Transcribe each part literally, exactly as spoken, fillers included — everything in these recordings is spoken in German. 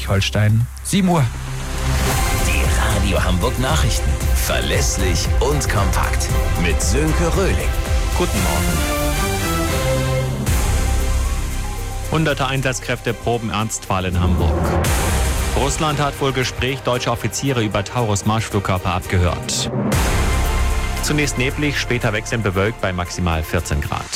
Schleswig-Holstein. sieben Uhr. Die Radio Hamburg Nachrichten. Verlässlich und kompakt. Mit Sönke Röhling. Guten Morgen. Hunderte Einsatzkräfte proben Ernstfall in Hamburg. Russland hat wohl Gespräch deutscher Offiziere über Taurus-Marschflugkörper abgehört. Zunächst neblig, später wechselnd bewölkt bei maximal vierzehn Grad.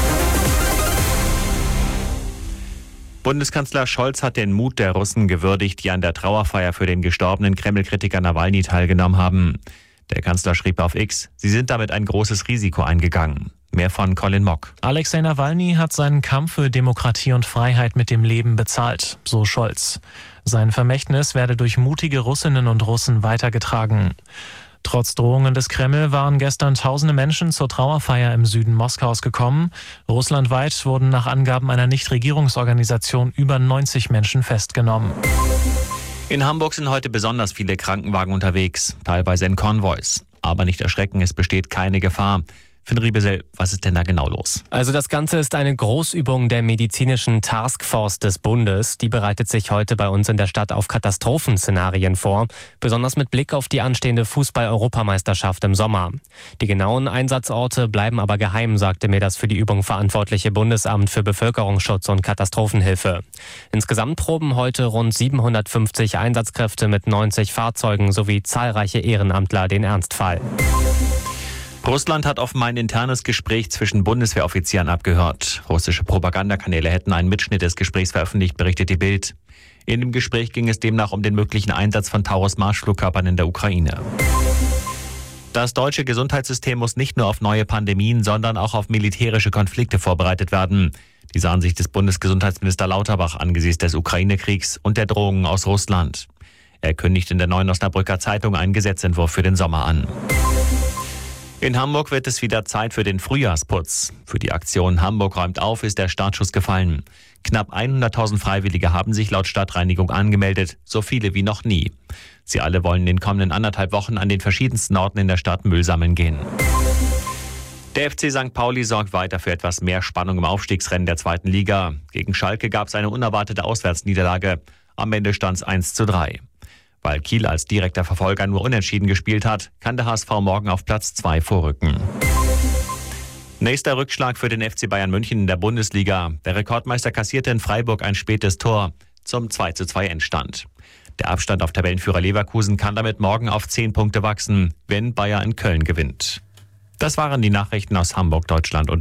Bundeskanzler Scholz hat den Mut der Russen gewürdigt, die an der Trauerfeier für den gestorbenen Kreml-Kritiker Nawalny teilgenommen haben. Der Kanzler schrieb auf X, sie sind damit ein großes Risiko eingegangen. Mehr von Colin Mock. Alexei Nawalny hat seinen Kampf für Demokratie und Freiheit mit dem Leben bezahlt, so Scholz. Sein Vermächtnis werde durch mutige Russinnen und Russen weitergetragen. Trotz Drohungen des Kreml waren gestern tausende Menschen zur Trauerfeier im Süden Moskaus gekommen. Russlandweit wurden nach Angaben einer Nichtregierungsorganisation über neunzig Menschen festgenommen. In Hamburg sind heute besonders viele Krankenwagen unterwegs, teilweise in Konvois. Aber nicht erschrecken, es besteht keine Gefahr. Finn Riebesel, was ist denn da genau los? Also das Ganze ist eine Großübung der medizinischen Taskforce des Bundes. Die bereitet sich heute bei uns in der Stadt auf Katastrophenszenarien vor, besonders mit Blick auf die anstehende Fußball-Europameisterschaft im Sommer. Die genauen Einsatzorte bleiben aber geheim, sagte mir das für die Übung verantwortliche Bundesamt für Bevölkerungsschutz und Katastrophenhilfe. Insgesamt proben heute rund siebenhundertfünfzig Einsatzkräfte mit neunzig Fahrzeugen sowie zahlreiche Ehrenamtler den Ernstfall. Russland hat offenbar ein internes Gespräch zwischen Bundeswehroffizieren abgehört. Russische Propagandakanäle hätten einen Mitschnitt des Gesprächs veröffentlicht, berichtet die Bild. In dem Gespräch ging es demnach um den möglichen Einsatz von Taurus-Marschflugkörpern in der Ukraine. Das deutsche Gesundheitssystem muss nicht nur auf neue Pandemien, sondern auch auf militärische Konflikte vorbereitet werden. Diese Ansicht des Bundesgesundheitsminister Lauterbach angesichts des Ukraine-Kriegs und der Drohungen aus Russland. Er kündigt in der Neuen Osnabrücker Zeitung einen Gesetzentwurf für den Sommer an. In Hamburg wird es wieder Zeit für den Frühjahrsputz. Für die Aktion Hamburg räumt auf ist der Startschuss gefallen. Knapp hunderttausend Freiwillige haben sich laut Stadtreinigung angemeldet, so viele wie noch nie. Sie alle wollen in den kommenden anderthalb Wochen an den verschiedensten Orten in der Stadt Müll sammeln gehen. Der F C Sankt Pauli sorgt weiter für etwas mehr Spannung im Aufstiegsrennen der zweiten Liga. Gegen Schalke gab es eine unerwartete Auswärtsniederlage. Am Ende stand es eins zu drei. Weil Kiel als direkter Verfolger nur unentschieden gespielt hat, kann der H S V morgen auf Platz zwei vorrücken. Nächster Rückschlag für den F C Bayern München in der Bundesliga. Der Rekordmeister kassierte in Freiburg ein spätes Tor zum zwei zu zwei Endstand. Der Abstand auf Tabellenführer Leverkusen kann damit morgen auf zehn Punkte wachsen, wenn Bayer in Köln gewinnt. Das waren die Nachrichten aus Hamburg, Deutschland und